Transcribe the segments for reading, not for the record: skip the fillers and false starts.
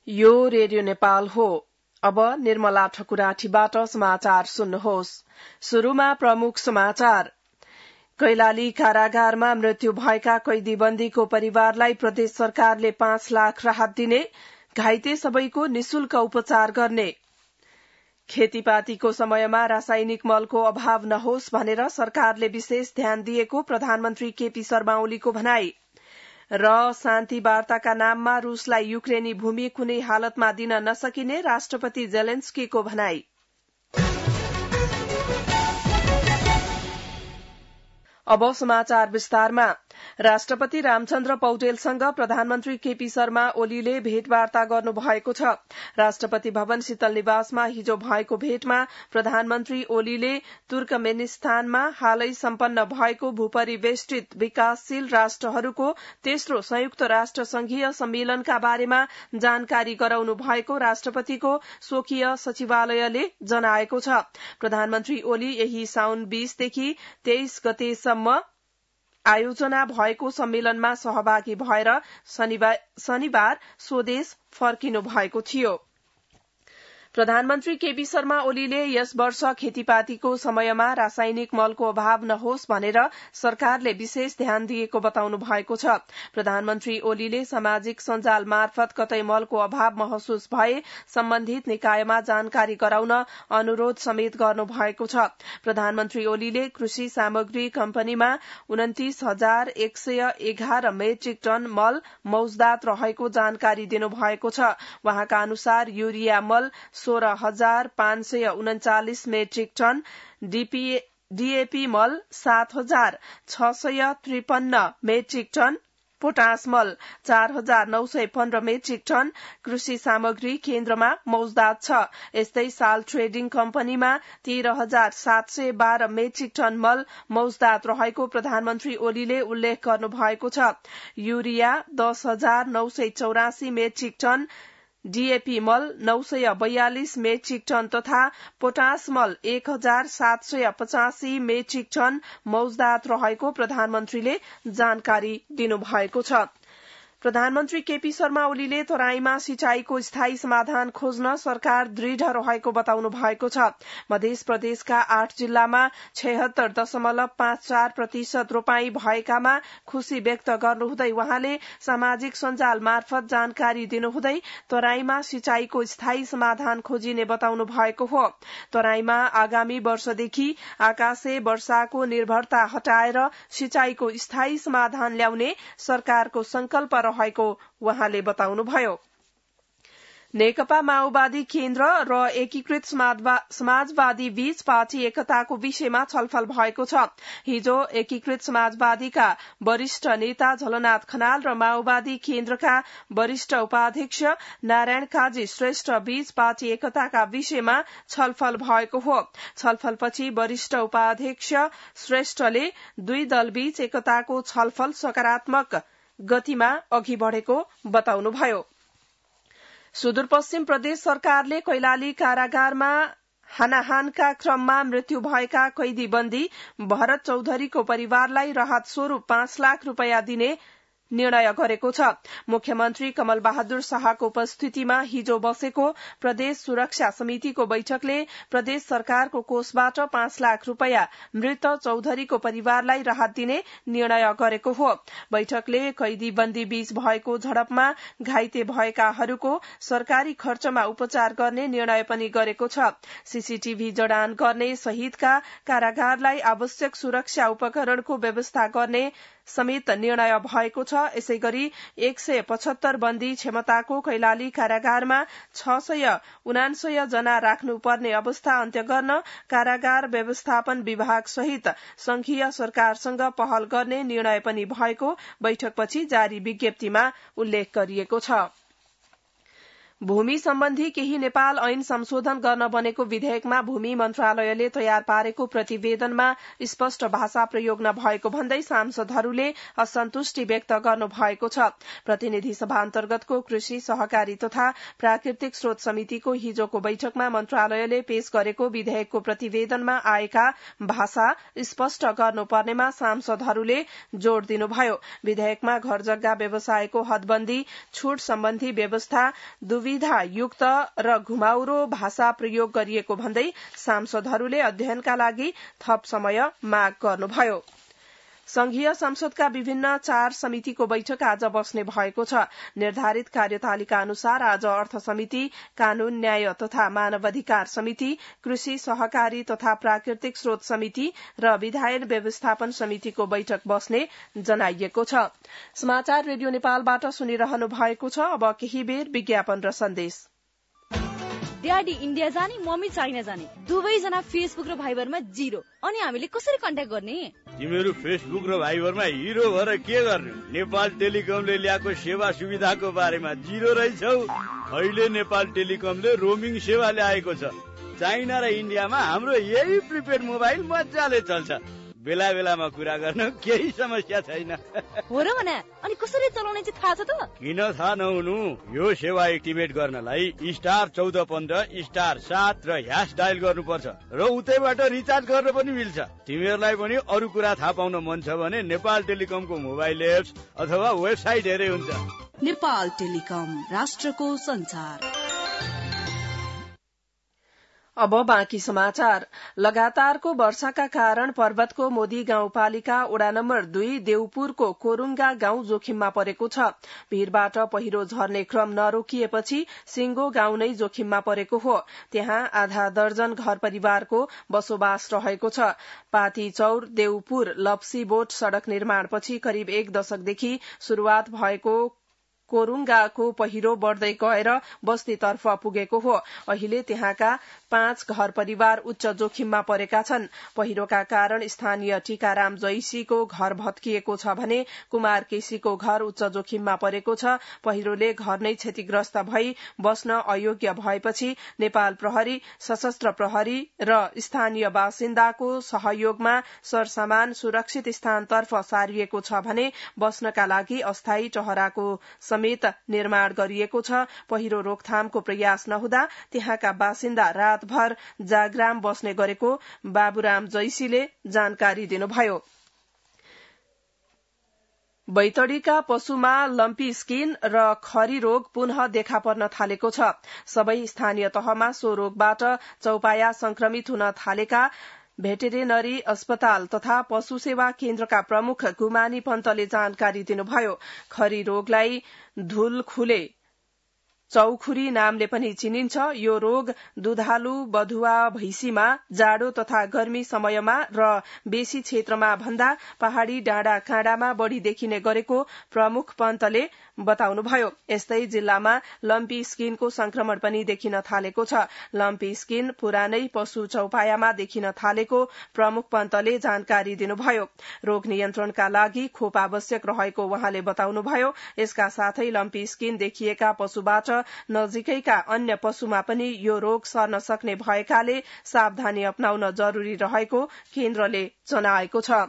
यो रेडियो नेपाल हो। अब निर्मला ठकुराठीबाट समाचार सुन्नुहोस्। शुरूमा प्रमुख समाचार। कैलाली कारागारमा मृत्यु भएका कैदीबन्दीको परिवारलाई प्रदेश सरकारले 5 लाख राहत दिने, घाइते सबैको निशुल्क उपचार गर्ने। खेतीपातीको समयमा रासायनिक मलको अभाव नहोस् भनेर सरकारले विशेष ध्यान दिएको प्रधानमन्त्री केपी शर्मा ओलीको भनाई। र शान्ति वार्ताका नाममा रूसलाई युक्रेनी भूमि कुनै हालतमा दिन नसकिने राष्ट्रपति जेलेन्स्कीको भनाई। अब समाचार विस्तारमा। राष्ट्रपति रामचन्द्र पौडेलसँग प्रधानमन्त्री केपी शर्मा ओलीले भेटवार्ता गर्नु भएको छ। राष्ट्रपति भवन शीतल निवासमा हिजो भएको भेटमा प्रधानमन्त्री ओलीले तुर्कमेनिस्तानमा हालै सम्पन्न भएको भूपरिवेष्टित विकासशील राष्ट्रहरूको तेस्रो संयुक्त राष्ट्र संघीय सम्मेलनका बारेमा जानकारी गराउनु भएको राष्ट्रपतिको स्वकीय सचिवालयले जनाएको छ। प्रधानमन्त्री ओली यही साउन 20 देखि 23 गतेसम्म आयोजना भएको सम्मेलनमा सहभागी भएर शनिबार स्वदेश फर्किनु भएको थियो। प्रधानमन्त्री केपी शर्मा ओलीले यस वर्ष खेतीपातीको समयमा रासायनिक मलको अभाव नहोस् भनेर सरकारले विशेष ध्यान दिएको बताउनु भएको छ। प्रधानमन्त्री ओलीले सामाजिक सञ्जाल मार्फत कतै मलको अभाव महसुस भए सम्बन्धित निकायमा जानकारी गराउन अनुरोध समेत गर्नु भएको छ। प्रधानमन्त्री ओलीले कृषि सामग्री कम्पनीमा 29,111 मेट्रिक टन मल मौजदात रहेको जानकारी दिनु भएको छ। वहाँका अनुसार यूरिया मल 16,539 मेट्रिक टन, डीएपी मल 7,653 मेट्रिक टन, पोटास मल 4,915 मेट्रिक टन कृषि सामग्री केन्द्रमा मौजदात छ। यस्तै साल ट्रेडिङ कम्पनीमा 13,712 मेट्रिक टन मल मौजदात रहेको प्रधानमन्त्री ओलीले उल्लेख गर्नु भएको छ। यूरिया 10,984 मेट्रिक टन, डीएपी मल 942 मेट्रिक टन तथा पोटास मल 1,785 मेट्रिक टन मौजदात रहेको प्रधानमन्त्रीले जानकारी दिनुभएको छ। प्रधानमन्त्री केपी शर्मा ओलीले तराईमा सिंचाईको स्थायी समाधान खोज्न सरकार दृढ़ रहेको बताउनु भएको छ। मध्य प्रदेशका 8 जिल्लामा 76.54% रोपाई भएकामा खुशी व्यक्त गर्नुहुँदै वहाँले सामाजिक सञ्जाल मार्फत जानकारी दिनुहुँदै तराईमा सिंचाईको स्थायी समाधान खोजिने बताउनु भएको हो। तराईमा आगामी वर्षदेखि आकाशे वर्षाको निर्भरता हटाएर सिंचाईको स्थायी समाधान ल्याउने सरकारको संकल्प रहेको वहाँले बताउनुभयो। नेकपा माओवादी केन्द्र र एकीकृत समाजवादी बीच पार्टी एकताको विषयमा छलफल भएको छ। हिजो एकीकृत समाजवादीका वरिष्ठ नेता झलनाथ खनाल र माओवादी केन्द्रका वरिष्ठ उपाध्यक्ष नारायण काजी श्रेष्ठ बीच पार्टी एकताका विषयमा छलफल भएको हो। छलफलपछि वरिष्ठ उपाध्यक्ष श्रेष्ठले दुई दलबीच एकताको छलफल सकारात्मक गतिमा अघि बढ़ेको बताउनुभयो। सुदूरपश्चिम प्रदेश सरकारले कैलाली कारागारमा हानाहानका क्रममा मृत्यु भएका कैदीबन्दी भरत चौधरीको परिवारलाई राहत स्वरूप 5 लाख रूपैयाँ दिने निर्णय गरेको छ। मुख्यमन्त्री कमल बहादुर शाहको उपस्थितिमा हिजो बसेको प्रदेश सुरक्षा समितिको बैठकले प्रदेश सरकारको कोषबाट 5 लाख रूपैयाँ मृत चौधरीको परिवारलाई राहत दिने निर्णय गरेको हो। बैठकले कैदी बन्दी बीच भएको झडपमा घाइते भएकाहरूको सरकारी खर्चमा उपचार गर्ने निर्णय पनि गरेको छ। सीसीटीभी जडान गर्ने सहितका कारागारलाई आवश्यक सुरक्षा उपकरणको व्यवस्था गर्ने समेत निर्णय भएको छ। यसैगरी 175 बन्दी क्षमताको कैलाली कारागारमा 679 जना राख्नुपर्ने अवस्था अन्त्य गर्न कारागार व्यवस्थापन विभाग सहित संघीय सरकारसँग पहल गर्ने निर्णय पनि भएको बैठकपछि जारी विज्ञप्तिमा उल्लेख गरिएको छ। भूमि सम्बन्धी केही नेपाल ऐन संशोधन गर्न बनेको विधेयकमा भूमि मन्त्रालयले तयार पारेको प्रतिवेदनमा स्पष्ट भाषा प्रयोग नभएको भन्दै सांसदहरूले असन्तुष्टि व्यक्त गर्नु भएको छ। प्रतिनिधि सभा अन्तर्गतको कृषि सहकारी तथा प्राकृतिक स्रोत समितिको हिजोको बैठकमा मन्त्रालयले पेश गरेको विधेयकको प्रतिवेदनमा आएका भाषा स्पष्ट गर्नुपर्नेमा सांसदहरूले जोड़ दिनुभयो। विधेयकमा घर जग्गा व्यवसायको हदबन्दी, छूट सम्बन्धी व्यवस्था, दुवी सुविधायुक्त र घुमाउरो भाषा प्रयोग गरिएको भन्दै सांसदहरूले अध्ययनका लागि थप समय माग गर्नुभयो। संघीय संसदका विभिन्न 4 समितिको बैठक आज बस्ने भएको छ। निर्धारित कार्यतालिका अनुसार आज अर्थ समिति, कानून न्याय तथा मानवाधिकार समिति, कृषि सहकारी तथा प्राकृतिक स्रोत समिति र विधायन व्यवस्थापन समितिको बैठक बस्ने जनाइएको छ। समाचार रेडियो नेपालबाट सुनिरहनु भएको छ। अब केही बेर विज्ञापन र सन्देश। ड्याडी इन्डिया जाने, मम्मी चाइना जाने, दुवैजना फेसबुक र भाइबरमा 0। अनि हामीले कसरी कन्ट्याक्ट गर्ने? तिमीहरू फेसबुक र भाइबरमा हिरो भएर के गर्ने? नेपाल टेलिकमले ल्याएको सेवा सुविधाको बारेमा 0 रहेछौ। अहिले नेपाल टेलिकमले रोमिङ सेवा ल्याएको छ। चाइना र इन्डियामा हाम्रो यही प्रिपेड मोबाइल मजाले चल्छ। बेला बेलामा कुरा गर्न केही समस्या छैन। हो र भने अनि कसरी चलाउने चाहिँ थाहा छ त? किन थाहा नहुनु? यो सेवा एक्टिभेट गर्नलाई *1415 *7 र # डायल गर्नुपर्छ र उतैबाट रिचार्ज गर्न पनि मिल्छ। तिमीहरूलाई पनि अरू कुरा थाहा पाउन मन छ भने नेपाल टेलिकमको मोबाइल एप्स अथवा वेबसाइट हेरे हुन्छ। नेपाल टेलिकम, राष्ट्रको संचार। अब बाँकी समाचार। लगातारको वर्षाका कारण पर्वतको मोदी गाउँपालिका वडा नम्बर 2 देउपुरको कोरुङ्गा गाउँ जोखिममा परेको छ। भीरबाट पहिरो झर्ने क्रम नरोकिएपछि सिंगो गाउँ नै जोखिममा परेको हो। त्यहाँ आधा दर्जन घर परिवारको बसोबास रहेको छ। पातीचौर देउपुर लप्सी बोट सड़क निर्माणपछि करिब 1 दशकदेखि शुरूआत भएको कोरुङ्गाको पहिरो बढ्दै गएर बस्तीतर्फ पुगेको हो। अहिले त्यहाँका 5 घर परिवार उच्च जोखिममा परेका छन्। पहिरोका कारण स्थानीय टीकाराम जैसीको घर भत्किएको छ भने कुमार केसीको घर उच्च जोखिममा परेको छ। पहिरोले घर नै क्षतिग्रस्त भई बस्न अयोग्य भएपछि नेपाल प्रहरी, सशस्त्र प्रहरी र स्थानीय बासिन्दाको सहयोगमा सरसामान सुरक्षित स्थानतर्फ सारिएको छ भने बस्नका लागि अस्थायी टहराको समेत निर्माण गरिएको छ। पहिरो रोकथामको प्रयास नहुँदा त्यहाँका बासिन्दा रातभर जाग्राम बस्ने गरेको बाबुराम जैसीले जानकारी दिनुभयो। बैतडीका पशुमा लम्पी स्किन र खरी रोग पुनः देखा पर्न थालेको छ। सबै स्थानीय तहमा सो रोगबाट चौपाया संक्रमित हुन थालेका भेटेरिनरी अस्पताल तथा पशु सेवा केन्द्रका प्रमुख गुमानी पन्तले जानकारी दिनुभयो। खरी रोगलाई धुलखुले चौखुरी नामले पनि चिनिन्छ। यो रोग दुधालु बधुवा भैंसीमा जाडो तथा गर्मी समयमा र बेसी क्षेत्रमा भन्दा पहाड़ी डाँडा काँडामा बढ़ी देखिने गरेको प्रमुख पन्तले बताउनुभयो। यस्तै जिल्लामा लम्पी स्किनको संक्रमण पनि देखिन थालेको छ। लम्पी स्किन पुरानै पशु चौपायामा देखिन थालेको प्रमुख पन्तले जानकारी दिनुभयो। रोग नियन्त्रणका लागि खोप आवश्यक रहेको उहाँले बताउनुभयो। यसका साथै लम्पी स्किन देखिएका पशुबाट नजिकैका अन्य पशुमा पनि यो रोग सर्न सक्ने भएकाले सावधानी अपनाउन जरूरी रहेको केन्द्रले जनाएको छ।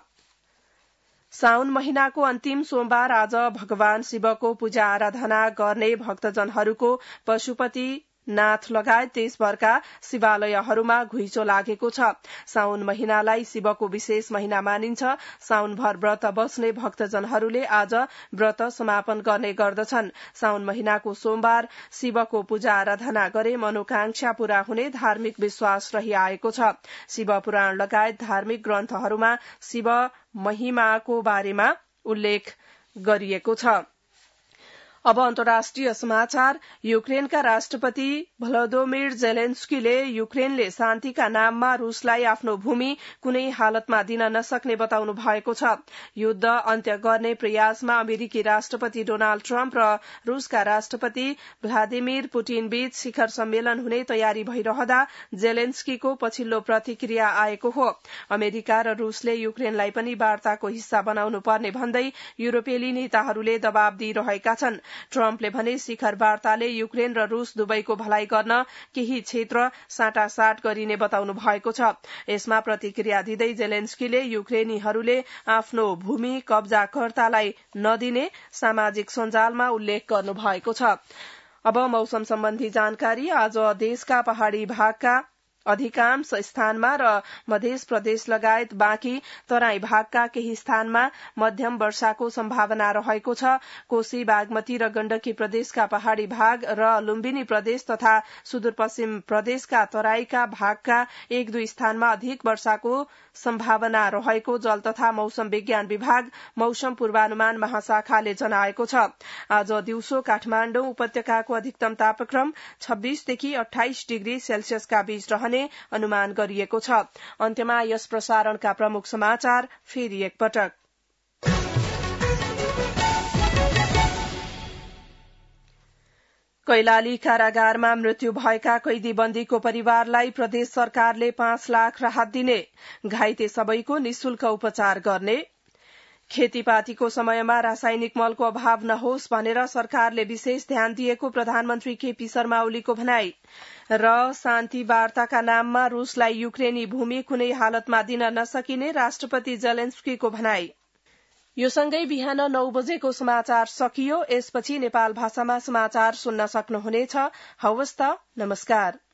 साउन महिनाको अन्तिम सोमबार आज भगवान शिवको पूजा आराधना गर्ने भक्तजनहरूको पशुपति नाथ लगायत देशभरका शिवालयहरूमा घुइँचो लागेको छ। साउन महिनालाई शिवको विशेष महिना मानिन्छ। साउनभर व्रत बस्ने भक्तजनहरूले आज व्रत समापन गर्ने गर्दछन्। साउन महिनाको सोमबार शिवको पूजा आराधना गरे मनोकांक्षा पूरा हुने धार्मिक विश्वास रहिआएको छ। शिव पुराण लगायत धार्मिक ग्रन्थहरूमा शिव महिमाको बारेमा उल्लेख गरिएको छ। अब अन्तर्राष्ट्रिय समाचार। युक्रेनका राष्ट्रपति भलोदोमिर जेलेन्स्कीले युक्रेनले शान्तिका नाममा रूसलाई आफ्नो भूमि कुनै हालतमा दिन नसक्ने बताउनु भएको छ। युद्ध अन्त्य गर्ने प्रयासमा अमेरिकी राष्ट्रपति डोनाल्ड ट्रम्प र रूसका राष्ट्रपति भ्लादिमिर पुटिन बीच शिखर सम्मेलन हुने तयारी भइरहँदा जेलेन्स्कीको पछिल्लो प्रतिक्रिया आएको हो। अमेरिका र रूसले युक्रेनलाई पनि वार्ताको हिस्सा बनाउनु पर्ने भन्दै युरोपेली नेताहरूले दबाव दिइरहेका छन्। ट्रम्पले भने शिखर वार्ताले युक्रेन र रूस दुवैको भलाइ गर्न केही क्षेत्र साटासाट गरिने बताउनु भएको छ। यसमा प्रतिक्रिया दिँदै जेलेन्स्कीले युक्रेनीहरूले आफ्नो भूमि कब्जाकर्तालाई नदिने सामाजिक सञ्जालमा उल्लेख गर्नु भएको छ। अब मौसम सम्बन्धी जानकारी। आज देशका पहाड़ी भागका अधिकांश स्थानमा र मध्य प्रदेश लगायत बाँकी तराई भागका केही स्थानमा मध्यम वर्षाको सम्भावना रहेको छ। कोशी, बागमती र गण्डकी प्रदेशका पहाड़ी भाग र लुम्बिनी प्रदेश तथा सुदूरपश्चिम प्रदेशका तराईका भागका 1-2 स्थानमा अधिक वर्षाको सम्भावना रहेको जल तथा मौसम विज्ञान विभाग मौसम पूर्वानुमान महाशाखाले जनाएको छ। आज दिउँसो काठमाडौँ उपत्यकाको अधिकतम तापक्रम 26 देखि 28 डिग्री सेल्सियसका बीच रहने अनुमान गरिएको छ। अन्त्यमा यस प्रसारणका प्रमुख समाचार फेरि एकपटक। कैलाली कारागारमा मृत्यु भएका कैदी बन्दीको परिवारलाई प्रदेश सरकारले 5 लाख राहत दिने, घाइते सबैको निशुल्क उपचार गर्ने, खेतीपातीको समयमा रासायनिक मलको अभाव नहोस् भनेर सरकारले विशेष ध्यान दिएको प्रधानमन्त्री केपी शर्मा ओलीको भनाई र शान्ति वार्ताका नाममा रूसलाई युक्रेनी भूमि कुनै हालतमा दिन नसकिने राष्ट्रपति जेलेन्स्कीको भनाई। यो सँगै बिहान 9 बजेको समाचार सकियो। यसपछि नेपाल भाषामा समाचार सुन्न सक्नुहुनेछ। हवस् त, नमस्कार।